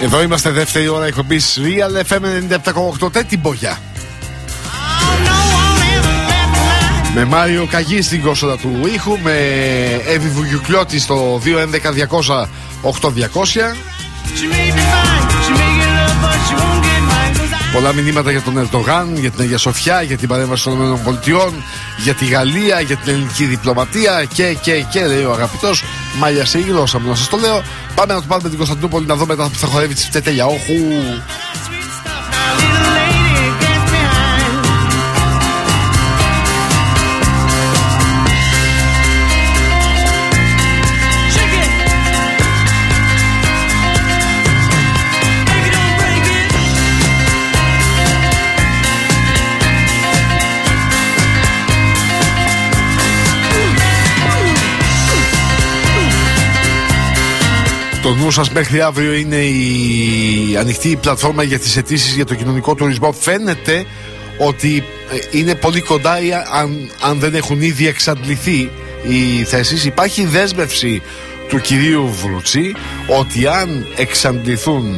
Εδώ είμαστε, δεύτερη ώρα εκπομπής Real FM 97,8. Την Μπογιά. Με Μάριο Καγί στην κόσοδα του ήχου, με Εύη Βουγιουκλιώτη στο 211-200-8200. Πολλά μηνύματα για τον Ερντογάν, για την Αγία Σοφιά, για την παρέμβαση των ΗΠΑ, για τη Γαλλία, για την ελληνική διπλωματία και λέει ο αγαπητός Μάλια σε η γλώσσα μου να σας το λέω. Πάμε να το πάρουμε την Κωνσταντινούπολη να δούμε μετά που θα χορεύει τη Φτετέλια. Όχου! Το νου σας μέχρι αύριο είναι η ανοιχτή πλατφόρμα για τις αιτήσεις για το κοινωνικό τουρισμό. Φαίνεται ότι είναι πολύ κοντά, αν δεν έχουν ήδη εξαντληθεί οι θέσεις. Υπάρχει δέσμευση του κυρίου Βρούτσι ότι αν εξαντληθούν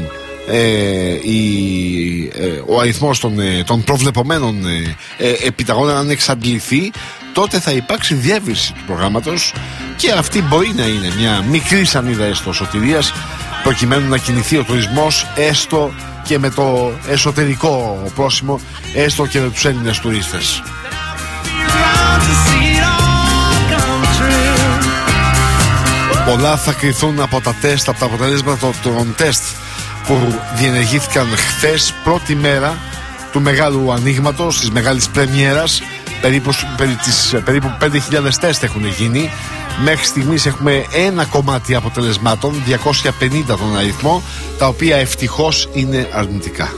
ο αριθμός των προβλεπωμένων επιταγών, αν εξαντληθεί, τότε θα υπάρξει διεύρυνση του προγράμματος και αυτή μπορεί να είναι μια μικρή σανίδα έστω σωτηρίας, προκειμένου να κινηθεί ο τουρισμός έστω και με το εσωτερικό πρόσημο, έστω και με τους Έλληνες τουρίστες. Πολλά θα κρυθούν από τα τεστ, από τα αποτελέσματα των τεστ που διενεργήθηκαν χθες, πρώτη μέρα του μεγάλου ανοίγματος, της μεγάλης πρεμιέρας. Περίπου 5.000 τεστ έχουν γίνει. Μέχρι στιγμής έχουμε ένα κομμάτι αποτελεσμάτων, 250 τον αριθμό, τα οποία ευτυχώς είναι αρνητικά.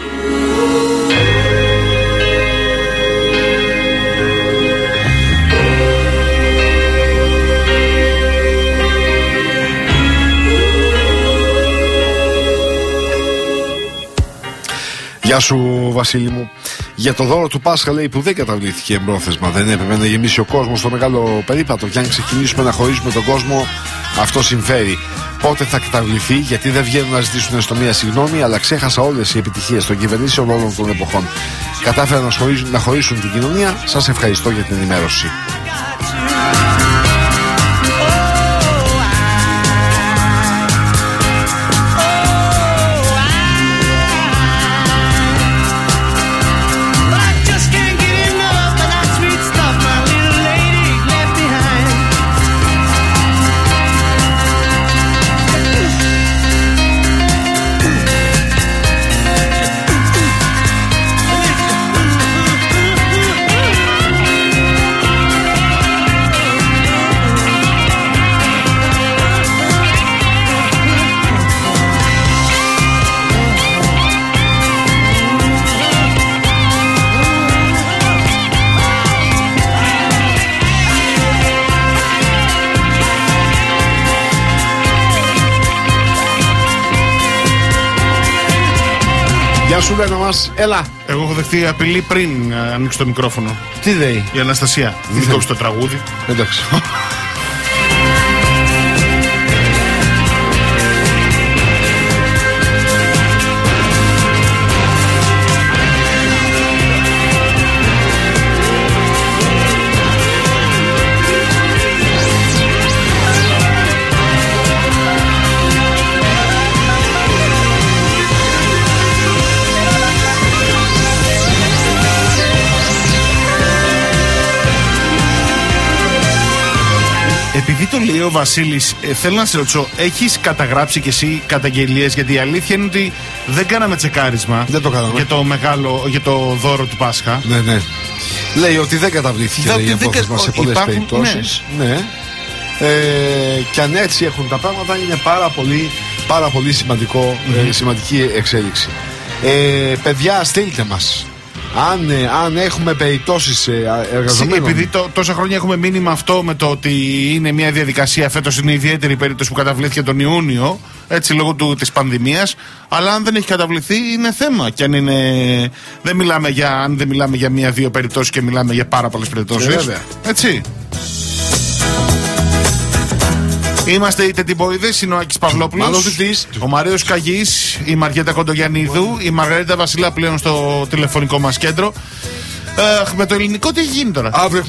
Γεια σου Βασίλη μου. Για το δώρο του Πάσχα λέει που δεν καταβλήθηκε εμπρόθεσμα, δεν έπρεπε να γεμίσει ο κόσμος στο μεγάλο περίπατο? Και αν ξεκινήσουμε να χωρίσουμε τον κόσμο, αυτό συμφέρει. Πότε θα καταβληθεί? Γιατί δεν βγαίνουν να ζητήσουν έστω μία συγγνώμη? Αλλά ξέχασα όλες οι επιτυχίες των κυβερνήσεων όλων των εποχών. Κατάφεραν να χωρίσουν την κοινωνία. Σας ευχαριστώ για την ενημέρωση. Γεια σου Λένα μας, έλα. Εγώ έχω δεχτεί απειλή πριν ανοίξει το μικρόφωνο. Τι λέει? Η Αναστασία. Δεν κόψει το τραγούδι. Εντάξει. Επειδή το λέει ο Βασίλης, θέλω να σε ρωτήσω, έχεις καταγράψει κι εσύ καταγγελίες? Γιατί η αλήθεια είναι ότι δεν κάναμε τσεκάρισμα. Δεν το κάναμε. Για το δώρο του Πάσχα. Ναι. Λέει ότι δεν καταβλήθηκε η εμπόθεσμα σε πολλές περιπτώσεις. Ναι. Και αν έτσι έχουν τα πράγματα, είναι πάρα πολύ σημαντική εξέλιξη. Παιδιά, στείλτε μας αν έχουμε περιπτώσεις εργαζομένων. Επειδή τόσα χρόνια έχουμε μείνει με αυτό, με το ότι είναι μια διαδικασία, φέτος είναι ιδιαίτερη περίπτωση που καταβλήθηκε τον Ιούνιο, έτσι λόγω της πανδημίας, αλλά αν δεν έχει καταβληθεί είναι θέμα. Και αν δεν μιλάμε για μία-δύο περιπτώσεις και μιλάμε για πάρα πολλές περιπτώσεις. Έτσι. Είμαστε οι Τετιμποϊδές, είναι ο Άκης Παυλόπουλος, ο Μαρέος Καγής, η Μαριέτα Κοντογιαννίδου, η Μαργαρίτα Βασιλά πλέον στο τηλεφωνικό μας κέντρο. Με το ελληνικό τι έχει γίνει τώρα? Αύριο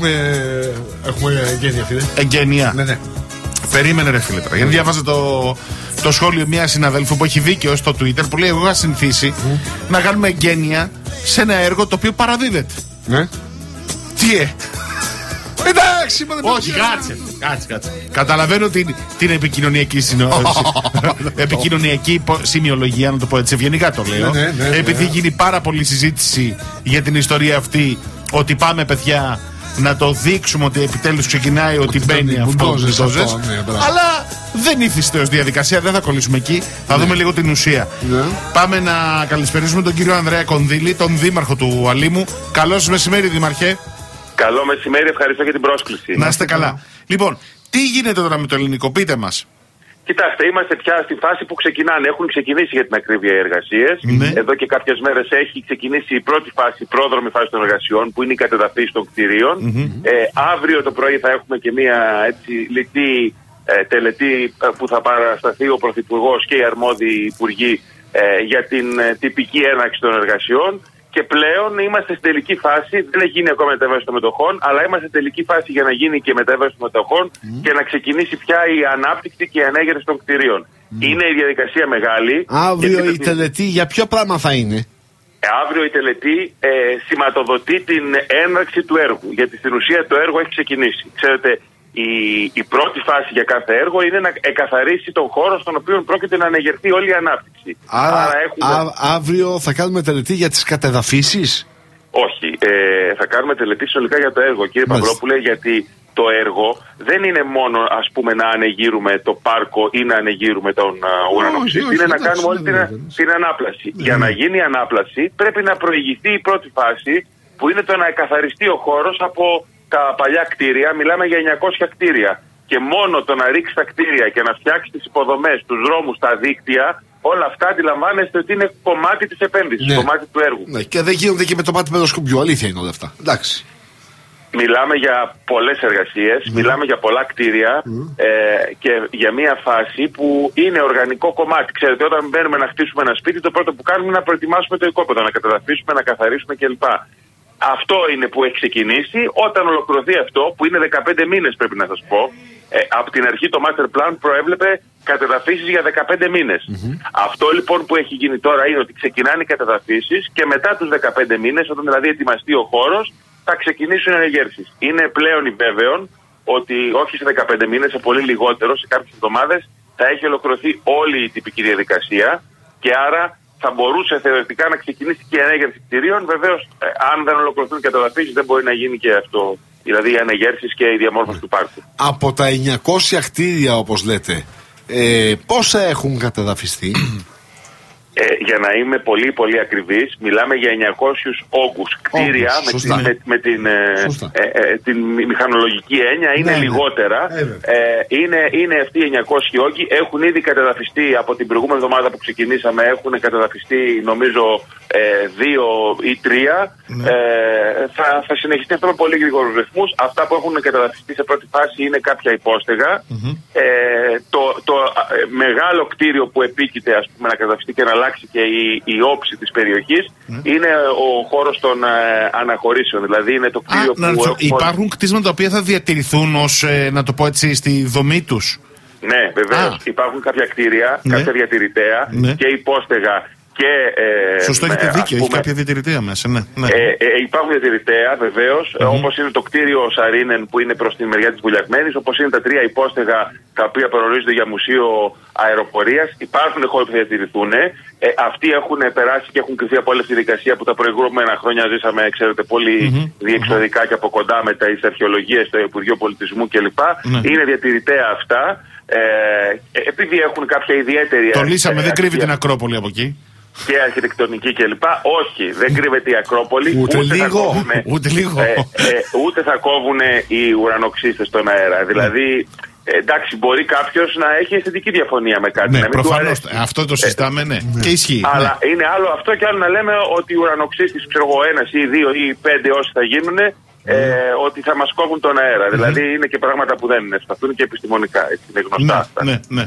έχουμε εγγένεια, φίλε. Εγγένεια. Ναι. Περίμενε, ρε φίλε τώρα. Γιατί διάβαζα το σχόλιο μια συναδέλφου που έχει δίκιο στο Twitter που λέει: εγώ είχα συνηθίσει να κάνουμε εγγένεια σε ένα έργο το οποίο παραδίδεται. Ναι. Τι Εντάξει, όχι, κάτσε. Καταλαβαίνω την επικοινωνιακή επικοινωνιακή σημειολογία, να το πω έτσι ευγενικά το λέω. Ναι. Επειδή γίνει πάρα πολλή συζήτηση για την ιστορία αυτή, ότι πάμε, παιδιά, να το δείξουμε ότι επιτέλους ξεκινάει, ότι μπαίνει αυτό. Αλλά δεν ήθιστε ως διαδικασία, δεν θα κολλήσουμε εκεί. Θα δούμε λίγο την ουσία. Πάμε να καλησπερίσουμε τον κύριο Ανδρέα Κονδύλη, τον δήμαρχο του Αλήμου. Καλώς μεσημέρι, δήμαρχε. Καλό μεσημέρι, ευχαριστώ για την πρόσκληση. Να είστε καλά. Λοιπόν, τι γίνεται τώρα με το ελληνικό, πείτε μας. Κοιτάξτε, είμαστε πια στη φάση που ξεκινάνε. Έχουν ξεκινήσει για την ακρίβεια οι εργασίες. Εδώ και κάποιες μέρες έχει ξεκινήσει η πρώτη φάση, η πρόδρομη φάση των εργασιών, που είναι η κατεδαφίση των κτηρίων. Αύριο το πρωί θα έχουμε και μια λιτή τελετή που θα παρασταθεί ο Πρωθυπουργός και οι αρμόδιοι υπουργοί για την τυπική έναρξη των εργασιών. Και πλέον είμαστε στην τελική φάση, δεν έχει γίνει ακόμα μεταβίβαση των μετοχών, αλλά είμαστε στην τελική φάση για να γίνει και μεταβίβαση των μετοχών και να ξεκινήσει πια η ανάπτυξη και η ανέγερση των κτηρίων. Είναι η διαδικασία μεγάλη. Αύριο η τελετή για ποιο πράγμα θα είναι? Αύριο η τελετή σηματοδοτεί την έναρξη του έργου, γιατί στην ουσία το έργο έχει ξεκινήσει. Ξέρετε, η πρώτη φάση για κάθε έργο είναι να εκαθαρίσει τον χώρο στον οποίο πρόκειται να ανεγερθεί όλη η ανάπτυξη. Άρα αύριο θα κάνουμε τελετή για τις κατεδαφίσεις? Όχι, θα κάνουμε τελετή συνολικά για το έργο, κύριε Παυλόπουλε, γιατί το έργο δεν είναι μόνο, ας πούμε, να ανεγείρουμε το πάρκο ή να ανεγείρουμε τον ουρανοξύστη. Είναι να κάνουμε όλη την ανάπλαση. Για να γίνει η ανάπλαση πρέπει να προηγηθεί η πρώτη φάση, που είναι το να εκαθαριστεί ο χώρος από τα παλιά κτίρια. Μιλάμε για 900 κτίρια. Και μόνο το να ρίξει τα κτίρια και να φτιάξει τις υποδομές, τους δρόμους, τα δίκτυα, όλα αυτά αντιλαμβάνεστε ότι είναι κομμάτι της επένδυσης, κομμάτι του έργου. Ναι, και δεν γίνονται και με το πάτι με το σκουμπιό. Αλήθεια είναι όλα αυτά. Εντάξει. Μιλάμε για πολλές εργασίες, μιλάμε για πολλά κτίρια και για μια φάση που είναι οργανικό κομμάτι. Ξέρετε, όταν μπαίνουμε να χτίσουμε ένα σπίτι, το πρώτο που κάνουμε είναι να προετοιμάσουμε το οικόπεδο, να καταδαφίσουμε, να καθαρίσουμε κλπ. Αυτό είναι που έχει ξεκινήσει. Όταν ολοκληρωθεί αυτό, που είναι 15 μήνες πρέπει να σας πω, από την αρχή το Master Plan προέβλεπε κατεδαφίσεις για 15 μήνες. Αυτό λοιπόν που έχει γίνει τώρα είναι ότι ξεκινάνε οι κατεδαφίσεις και μετά τους 15 μήνες, όταν δηλαδή ετοιμαστεί ο χώρος, θα ξεκινήσουν οι ανεγέρσεις. Είναι πλέον βέβαιο ότι όχι σε 15 μήνες, σε πολύ λιγότερο, σε κάποιες εβδομάδες, θα έχει ολοκληρωθεί όλη η τυπική διαδικασία και άρα θα μπορούσε θεωρητικά να ξεκινήσει και η ανέγερση κτηρίων. Βεβαίως, αν δεν ολοκληρωθούν οι κατεδαφίσεις, δεν μπορεί να γίνει και αυτό. Δηλαδή, οι ανεγέρσεις και η διαμόρφωση του πάρκου. Από τα 900 κτίρια, όπως λέτε, πόσα έχουν κατεδαφιστεί? Για να είμαι πολύ πολύ ακριβής, μιλάμε για 900 όγκους. Κτίρια με την μηχανολογική έννοια είναι λιγότερα. Είναι αυτοί οι 900 όγκοι. Έχουν ήδη κατεδαφιστεί από την προηγούμενη εβδομάδα που ξεκινήσαμε. Έχουν κατεδαφιστεί νομίζω 2 ή 3. Θα συνεχιστεί αυτό με πολύ γρήγορους ρυθμούς. Αυτά που έχουν κατεδαφιστεί σε πρώτη φάση είναι κάποια υπόστεγα. Το μεγάλο κτίριο που επίκειται, ας πούμε, να κατεδαφιστεί και να αλλάξει και η όψη της περιοχής είναι ο χώρος των αναχωρήσεων. Δηλαδή είναι το κτίριο που υπάρχουν κτίσματα τα οποία θα διατηρηθούν ως, να το πω έτσι, στη δομή τους. Ναι, βεβαίως. Υπάρχουν κάποια κτίρια, κάποια διατηρητέα και υπόστεγα. Σωστό, έχετε δίκιο, έχει κάποια διατηρητέα μέσα. Υπάρχουν διατηρητέα βεβαίως, όπως είναι το κτίριο Σαρίνεν που είναι προς τη μεριά της Βουλιαγμένης, όπως είναι τα 3 υπόστεγα τα οποία προορίζονται για μουσείο αεροπορίας. Υπάρχουν χώροι που θα διατηρηθούν. Αυτοί έχουν περάσει και έχουν κρυφθεί από όλη τη διαδικασία που τα προηγούμενα χρόνια ζήσαμε, ξέρετε, πολύ διεξοδικά και από κοντά με τις αρχαιολογίες στο Υπουργείο Πολιτισμού κλπ. Είναι διατηρητέα αυτά. Επειδή έχουν κάποια ιδιαίτερη. Το λύσαμε, δεν κρύβει την Ακρόπολη από εκεί. Και αρχιτεκτονική κλπ. Όχι, δεν κρύβεται η Ακρόπολη. Ούτε λίγο. Ούτε θα κόβουν οι ουρανοξύστες στον αέρα. Δηλαδή, εντάξει, μπορεί κάποιος να έχει αισθητική διαφωνία με κάτι. Ναι, προφανώς. Αυτό το συζητάμε, ναι. Και ισχύει. Αλλά είναι άλλο αυτό και άλλο να λέμε ότι οι ουρανοξύστες, ξέρω εγώ, 1 ή 2 ή 5 όσοι θα γίνουν, ότι θα μας κόβουν τον αέρα. Δηλαδή είναι και πράγματα που δεν είναι. Σταθούν και επιστημονικά. Έτσι, είναι γνωστά αυτά. Ναι.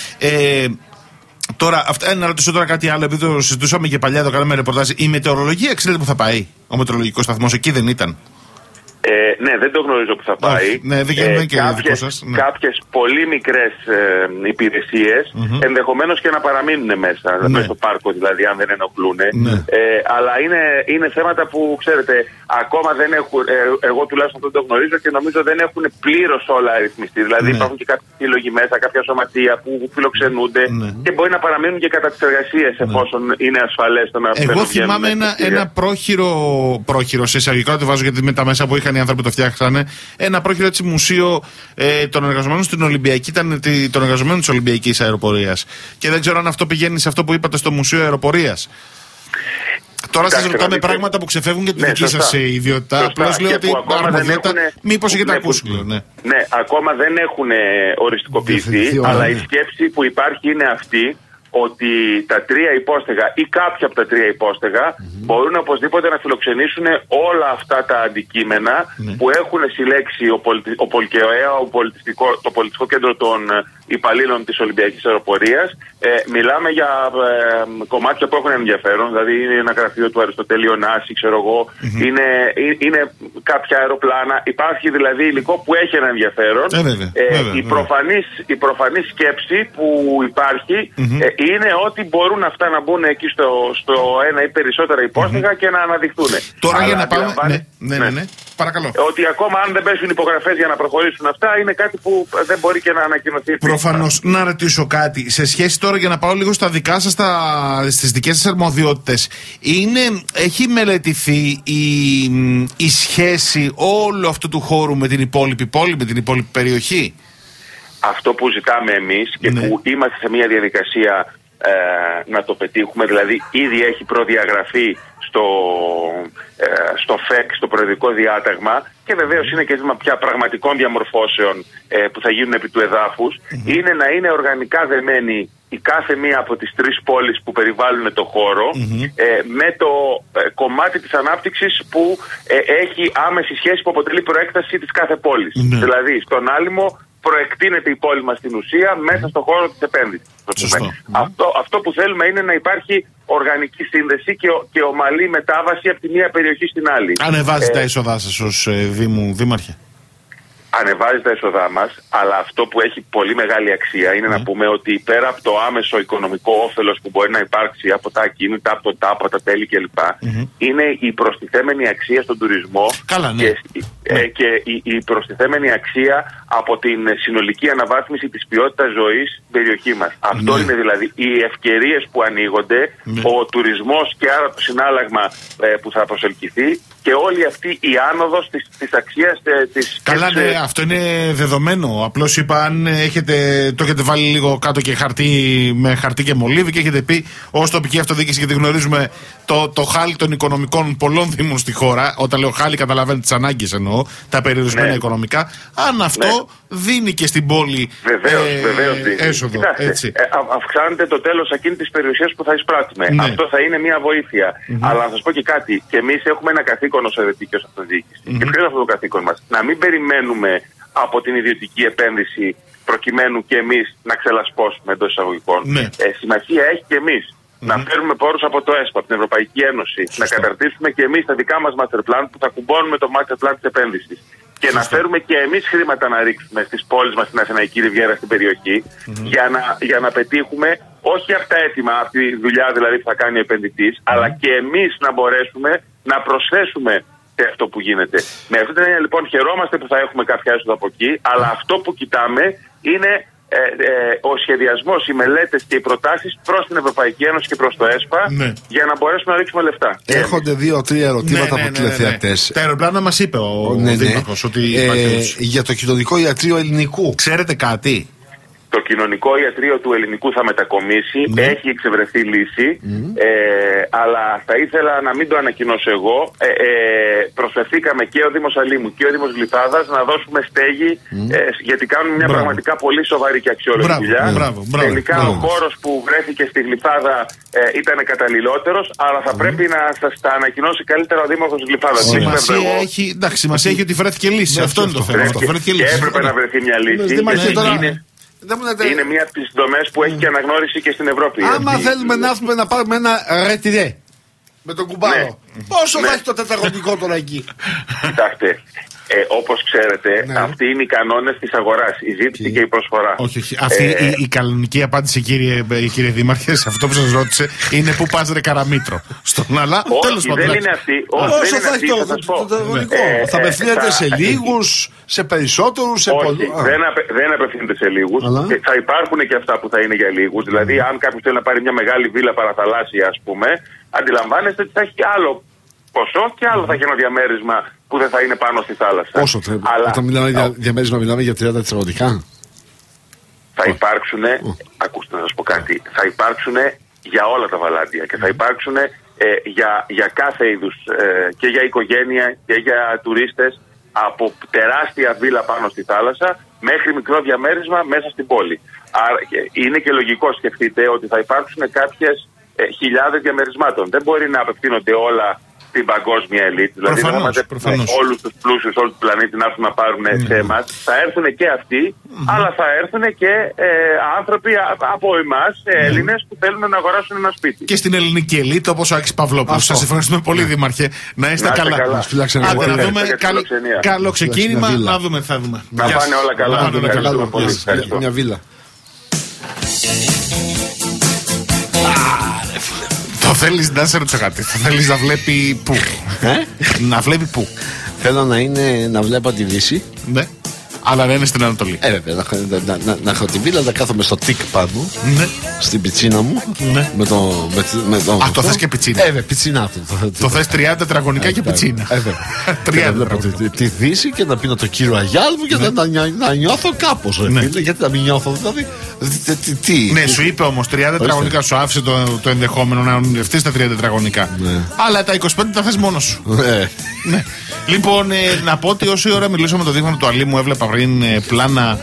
Τώρα, να ρωτήσω τώρα κάτι άλλο, επειδή το συζητούσαμε και παλιά, το κάναμε ρεπορτάζ. Η μετεωρολογία, ξέρετε που θα πάει? Ο μετεωρολογικός σταθμός εκεί δεν ήταν? Ναι, δεν το γνωρίζω που θα πάει. Ναι, δεν και δικό σας. Κάποιες πολύ μικρές υπηρεσίες ενδεχομένως και να παραμείνουν μέσα στο πάρκο, δηλαδή, αν δεν ενοχλούν. Αλλά είναι θέματα που, ξέρετε, ακόμα δεν έχουν, εγώ τουλάχιστον δεν το γνωρίζω και νομίζω δεν έχουν πλήρως όλα αριθμιστεί. Δηλαδή υπάρχουν και κάποιοι σύλλογοι μέσα, κάποια σωματεία που φιλοξενούνται και μπορεί να παραμείνουν και κατά τις εργασίες εφόσον είναι ασφαλές το να Εγώ θυμάμαι ένα πρόχειρο σε εισαγωγικά, το βάζω γιατί με τα μέσα που είχαν οι άνθρωποι που το φτιάξανε, ένα πρόχειρο έτσι μουσείο των εργαζομένων στην Ολυμπιακή, ήταν των εργαζομένων της Ολυμπιακής Αεροπορίας. Και δεν ξέρω αν αυτό πηγαίνει σε αυτό που είπατε στο Μουσείο Αεροπορίας. Τώρα σας ρωτάμε πράγματα που ξεφεύγουν για τη δική σας ιδιότητα. Απλώς λέω ότι αρμοδιότητα, μήπως έχετε ακούσει. Ναι, ακόμα δεν έχουν οριστικοποιηθεί, αλλά η σκέψη που υπάρχει είναι αυτή, ότι τα 3 υπόστεγα ή κάποια από τα 3 υπόστεγα μπορούν οπωσδήποτε να φιλοξενήσουν όλα αυτά τα αντικείμενα που έχουν συλλέξει ο Πολκεοέα, το πολιτιστικό κέντρο των υπαλλήλων της Ολυμπιακής Αεροπορίας. Μιλάμε για κομμάτια που έχουν ενδιαφέρον, δηλαδή είναι ένα γραφείο του Αριστοτέλη Ωνάση, ξέρω εγώ, είναι κάποια αεροπλάνα, υπάρχει δηλαδή υλικό που έχει ένα ενδιαφέρον. Η προφανής σκέψη που υπάρχει είναι ότι μπορούν αυτά να μπουν εκεί στο ένα ή περισσότερα υπόστεγα και να αναδειχθούν. Τώρα για να πάμε. Ναι. Παρακαλώ. Ότι ακόμα αν δεν πέσουν υπογραφές για να προχωρήσουν αυτά, είναι κάτι που δεν μπορεί και να ανακοινωθεί. Προφανώς. Να ρωτήσω κάτι. Σε σχέση τώρα, για να πάω λίγο στα δικά σας, στις δικές σας αρμοδιότητες, έχει μελετηθεί η σχέση όλου αυτού του χώρου με την υπόλοιπη πόλη, με την υπόλοιπη περιοχή? Αυτό που ζητάμε εμείς και που είμαστε σε μια διαδικασία να το πετύχουμε, δηλαδή ήδη έχει προδιαγραφεί στο ΦΕΚ, στο προεδρικό διάταγμα, και βεβαίως είναι και ζήτημα πια πραγματικών διαμορφώσεων που θα γίνουν επί του εδάφους, είναι να είναι οργανικά δεμένη η κάθε μία από τις 3 πόλεις που περιβάλλουν το χώρο με το κομμάτι της ανάπτυξης που έχει άμεση σχέση, που αποτελεί προέκταση της κάθε πόλης. Δηλαδή στον Άλυμο προεκτείνεται η πόλη μας στην ουσία μέσα στον χώρο της επένδυσης. Αυτό που θέλουμε είναι να υπάρχει οργανική σύνδεση και ομαλή μετάβαση από τη μία περιοχή στην άλλη. Ανεβάζει τα έσοδά σας ως δήμαρχε? Ανεβάζει τα έσοδά μας, αλλά αυτό που έχει πολύ μεγάλη αξία είναι να πούμε ότι πέρα από το άμεσο οικονομικό όφελος που μπορεί να υπάρξει από τα ακίνητα, από το ΤΑΠ, από τα τέλη κλπ. Είναι η προστιθέμενη αξία στον τουρισμό. Και η προστιθέμενη αξία από την συνολική αναβάθμιση της ποιότητας ζωής στην περιοχή μας. Αυτό είναι δηλαδή οι ευκαιρίες που ανοίγονται, ο τουρισμός και άρα το συνάλλαγμα που θα προσελκυθεί, και όλη αυτή η άνοδος της αξίας της. Καλά, ναι, αυτό είναι δεδομένο. Απλώς είπα, αν το έχετε βάλει λίγο κάτω και με χαρτί και μολύβι και έχετε πει ως τοπική αυτοδιοίκηση, γιατί γνωρίζουμε το χάλι των οικονομικών πολλών δήμων στη χώρα. Όταν λέω χάλι, καταλαβαίνετε τις ανάγκες εννοώ, τα περιορισμένα οικονομικά. Αν αυτό δίνει και στην πόλη έσοδο. Κοιτάξτε, αυξάνεται το τέλος εκείνη της περιουσίας που θα εισπράττουμε. Αυτό θα είναι μια βοήθεια. Αλλά να σας πω και κάτι. Και εμείς έχουμε ένα καθήκον ως ΕΔΕΤΗ και ως αυτοδιοίκηση. Και ποιο είναι αυτό το καθήκον μας? Να μην περιμένουμε από την ιδιωτική επένδυση προκειμένου και εμείς να ξελασπώσουμε εντός εισαγωγικών. Σημασία έχει και εμείς να φέρουμε πόρους από το ΕΣΠΑ, από την Ευρωπαϊκή Ένωση, να καταρτήσουμε και εμείς τα δικά μας master plan που θα κουμπώνουμε το master plan της επένδυσης. Και να φέρουμε και εμείς χρήματα να ρίξουμε στις πόλεις μας, στην Αθηναϊκή Ριβιέρα, στην περιοχή, για να πετύχουμε όχι αυτά έτοιμα, από τη δουλειά δηλαδή που θα κάνει ο επενδυτής, αλλά και εμείς να μπορέσουμε να προσθέσουμε σε αυτό που γίνεται. Με αυτή την έννοια λοιπόν χαιρόμαστε που θα έχουμε κάποια έσοδα από εκεί, αλλά αυτό που κοιτάμε είναι ο σχεδιασμός, οι μελέτες και οι προτάσεις προς την Ευρωπαϊκή Ένωση και προς το ΕΣΠΑ, για να μπορέσουμε να ρίξουμε λεφτά. Έχονται 2-3 ερωτήματα από τηλεθεατές. Τα αεροπλάνα μας είπε ο Δήμαρχος ότι για το κοινωνικό ιατρείο ελληνικού. Ξέρετε κάτι? Το κοινωνικό ιατρείο του ελληνικού θα μετακομίσει, έχει εξευρεθεί λύση, αλλά θα ήθελα να μην το ανακοινώσω εγώ. Προσφερθήκαμε και ο Δήμος Αλήμου και ο Δήμος Γλυφάδας να δώσουμε στέγη, γιατί κάνουν μια πραγματικά πολύ σοβαρή και αξιόλογη δουλειά. Τελικά ο χώρος που βρέθηκε στη Γλυφάδα ήταν καταλληλότερος, αλλά θα πρέπει να σας τα ανακοινώσει καλύτερα ο Δήμαρχος Γλυφάδας. Σημασία έχει ότι βρέθηκε λύση. Αυτό είναι το θέμα. Και έπρεπε να βρεθεί μια λύση. Είναι μία από τις δομές που έχει και αναγνώριση και στην Ευρώπη. Άμα θέλουμε να έρθουμε να πάρουμε ένα ρετυρέ με τον κουμπάρο, πόσο θα έχει το τετραγωνικό τώρα εκεί? Κοιτάξτε, όπως ξέρετε, αυτοί είναι οι κανόνες της αγοράς, η ζήτηση και η προσφορά. Όχι. Αυτή η κανονική απάντηση, κύριε Δήμαρχε, σε αυτό που σας ρώτησε, είναι πού πας ρε Καραμήτρο. Στον αλλά, τέλος πάντων. Δεν είναι αυτή. Όσο θα έχει το τετραγωνικό? Θα απευθύνεται σε λίγους, σε περισσότερους, σε πολλούς? Δεν απευθύνεται σε λίγους. Θα υπάρχουν και αυτά που θα είναι για λίγους. Δηλαδή, αν κάποιος θέλει να πάρει μια μεγάλη βίλα παραθαλάσσια, ας πούμε, αντιλαμβάνεστε ότι θα έχει και άλλο ποσό και άλλο θα έχει ένα διαμέρισμα που δεν θα είναι πάνω στη θάλασσα. Πόσο πρέπει? Όταν μιλάμε για διαμέρισμα, μιλάμε για 30 τετραγωνικά. Θα υπάρξουν, ακούστε να σας πω κάτι, θα υπάρξουν για όλα τα βαλάντια και θα υπάρξουν για κάθε είδους, και για οικογένεια και για τουρίστες, από τεράστια βίλα πάνω στη θάλασσα μέχρι μικρό διαμέρισμα μέσα στην πόλη. Άρα είναι και λογικό, σκεφτείτε ότι θα υπάρξουν κάποιες χιλιάδες διαμερισμάτων. Δεν μπορεί να απευθύνονται όλα στην παγκόσμια ελίτ. Δηλαδή δεν θα μαζέψουν όλους τους πλούσιους, όλου του πλανήτη να έρθουν να πάρουν σε εμάς. Θα έρθουν και αυτοί, αλλά θα έρθουν και άνθρωποι από εμάς, Έλληνες, που θέλουν να αγοράσουν ένα σπίτι. Και στην ελληνική ελίτ, όπως ο Άκης Παυλόπουλος. Σας ευχαριστούμε πολύ, Δήμαρχε. Να είστε καλά. Να δούμε καλό ξεκίνημα. Να δούμε, θα δούμε. Να πάνε όλα καλά. Μια βίλα. Το θέλεις να σε ρωτήσω κάτι? Το θέλεις να βλέπει πού? Να βλέπει πού? Θέλω να βλέπω τη Δύση. Ναι. Αλλά να είναι στην Ανατολή. Βέβαια, να έχω τη βίλα, να κάθομαι στο τικ πάνω. Ναι. Στην πιτσίνα μου. Ναι. Το θες και πιτσίνα? Πιτσίνα. Το θες 30 τετραγωνικά και πιτσίνα. 30 βλέπω τη Δύση και να πίνω το κύριο Αγιάλ μου και να νιώθω κάπως. Γιατί να μην νιώθω, δηλαδή. Ναι, σου είπε όμως 30 τετραγωνικά, σου άφησε το ενδεχόμενο να ονειρευτείς τα 30 τετραγωνικά. Αλλά τα 25 τα θες μόνος σου. Ναι. Λοιπόν, να πω ότι όση ώρα μιλούσαμε με το Δήμαρχο του Αλήμου, έβλεπα πριν πλάνα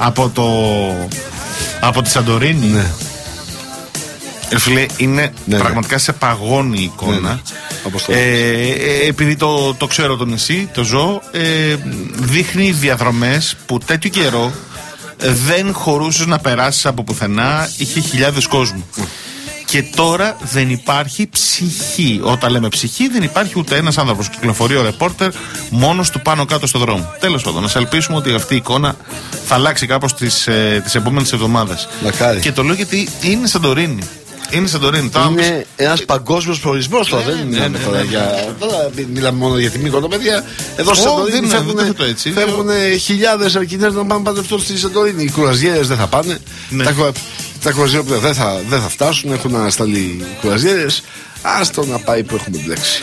από τη Σαντορίνη. Ναι. Φίλε, είναι πραγματικά σε παγώνει η εικόνα. Επειδή το ξέρω το νησί, το ζω, δείχνει διαδρομές που τέτοιο καιρό δεν χωρούσες να περάσεις από πουθενά, είχε χιλιάδες κόσμου. Και τώρα δεν υπάρχει ψυχή. Όταν λέμε ψυχή, δεν υπάρχει ούτε ένας άνθρωπος. Κυκλοφορεί ο ρεπόρτερ μόνος του πάνω κάτω στο δρόμο. Τέλος πάντων, να ελπίσουμε ότι αυτή η εικόνα θα αλλάξει κάπως τις επόμενες εβδομάδες. Και το λέω γιατί είναι Σαντορίνη. Είναι Σαντορίνη. Είναι ένας παγκόσμιος προορισμός τώρα. Δεν μιλάμε τώρα για. Μιλάμε μόνο για τη Μύκονο, παιδιά. Εδώ στη Σαντορίνη φεύγουν χιλιάδες Αρκινές να πάνε παντρευτούν στη Σαντορίνη. Οι κουραζιέρες δεν θα πάνε. Τα κουραζιέρες δεν θα φτάσουν. Έχουν ανασταλεί κουραζιέρες. Άστο να πάει που έχουμε μπλέξει.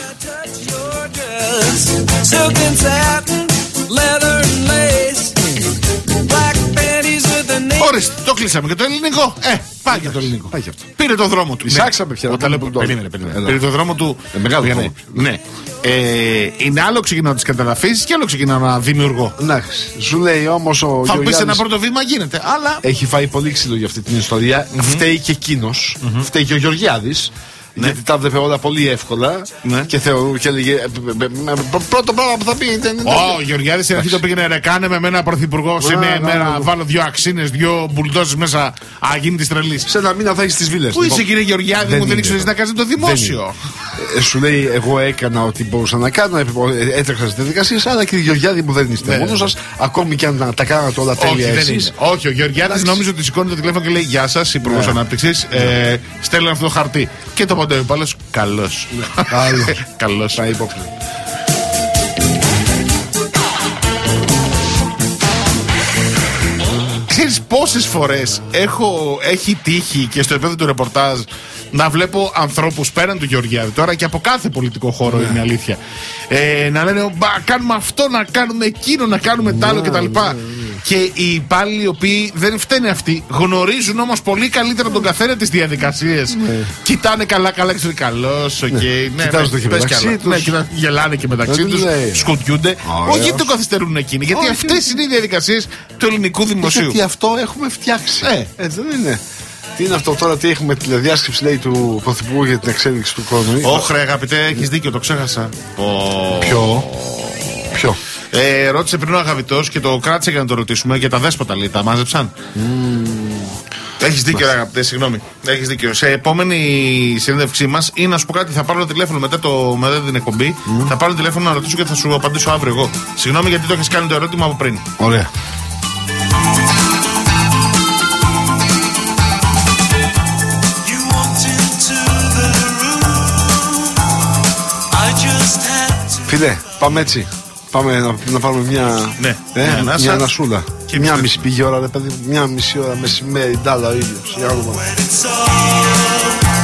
Ορίστε, το κλείσαμε και το ελληνικό. Πάει και το ελληνικό. Πήρε το δρόμο του. Εισάξαμε πια. Πήρε το δρόμο του. Μεγάλο δρόμο. Ναι. Είναι άλλο ξεκινάω τις καταδαφίσεις και άλλο ξεκινάω να δημιουργώ. Ναι. Σου λέει όμως ο Γεωργιάδης. Θα πεις ένα πρώτο βήμα γίνεται. Αλλά έχει φάει πολύ ξύλο για αυτή την ιστορία. Φταίει και εκείνος. Φταίει και ο Γεωργιάδης. Ναι. Γιατί τα βλέπε όλα πολύ εύκολα. Ναι. Και έλεγε. Πρώτο πράγμα που θα πει. Ο Γεωργιάδης στην αρχή το πήγαινε ρε, κάνε με ένα πρωθυπουργό σε μια ημέρα. Βάλω 2 αξίνες, 2 μπουλντόζες μέσα. Αγίνει τη τρελή. Σε ένα μήνα θα έχει τις βίλες. Πού είσαι κύριε Γεωργιάδη, μου δεν ήξερε να κάνει το δημόσιο. Σου λέει, εγώ έκανα ό,τι μπορούσα να κάνω. Έτρεξα στις διαδικασίες. Αλλά κύριε Γεωργιάδη μου δεν είστε μόνος σας. Ακόμη και αν τα κάνατε όλα τέλεια εσείς. Όχι, ο Γεωργιάδης νόμιζε ότι σηκώνει το τηλέφωνο και λέει γεια σας, Υπουργός Ανάπτυξης. Στέλνω αυτό το χαρτί. Και το ο υπάλληλος, καλός. Καλός. Ξέρεις πόσες φορές έχει τύχει και στο επίπεδο του ρεπορτάζ να βλέπω ανθρώπους πέραν του Γεωργιάδη τώρα και από κάθε πολιτικό χώρο, είναι η αλήθεια. Να λένε κάνουμε αυτό, να κάνουμε εκείνο, να κάνουμε τ' άλλο κτλ. Και οι υπάλληλοι οι οποίοι δεν φταίνε αυτοί, γνωρίζουν όμως πολύ καλύτερα τον καθένα τις διαδικασίες. Κοιτάνε καλά-καλά και λένε καλώς, οκ. Κοιτάζουν και μεταξύ τους. Γελάνε και μεταξύ τους, σκοτιούνται. Όχι γιατί το καθυστερούν εκείνοι, γιατί αυτές είναι οι διαδικασίες του ελληνικού δημοσίου. Γιατί αυτό έχουμε φτιάξει. Έτσι δεν είναι? Τι είναι αυτό τώρα, τι έχουμε τηλεδιάσκεψη λέει του Πρωθυπουργού για την εξέλιξη του κόσμου? Όχι, ρε αγαπητέ, έχεις δίκιο, το ξέχασα. Ποιο? Ρώτησε πριν ο Αγαβητός και το κράτησε για να το ρωτήσουμε για τα δέσποτα, λέει, τα μάζεψαν. Έχεις δίκιο, αγαπητέ, συγγνώμη. Έχεις δίκιο. Σε επόμενη συνέντευξή μας ή να σου πω κάτι, θα πάρω τηλέφωνο μετά την εκπομπή. Θα πάρω τηλέφωνο να ρωτήσω και θα σου απαντήσω αύριο εγώ. Συγγνώμη γιατί το έχεις κάνει το ερώτημα από πριν. Ωραία. Φίλε, πάμε έτσι. Πάμε να πάρουμε μια ανασούλα. Και μια μισή πήγε ώρα, ρε παιδί, μια μισή ώρα μεσημέρι, ντάλα ο ήλιος.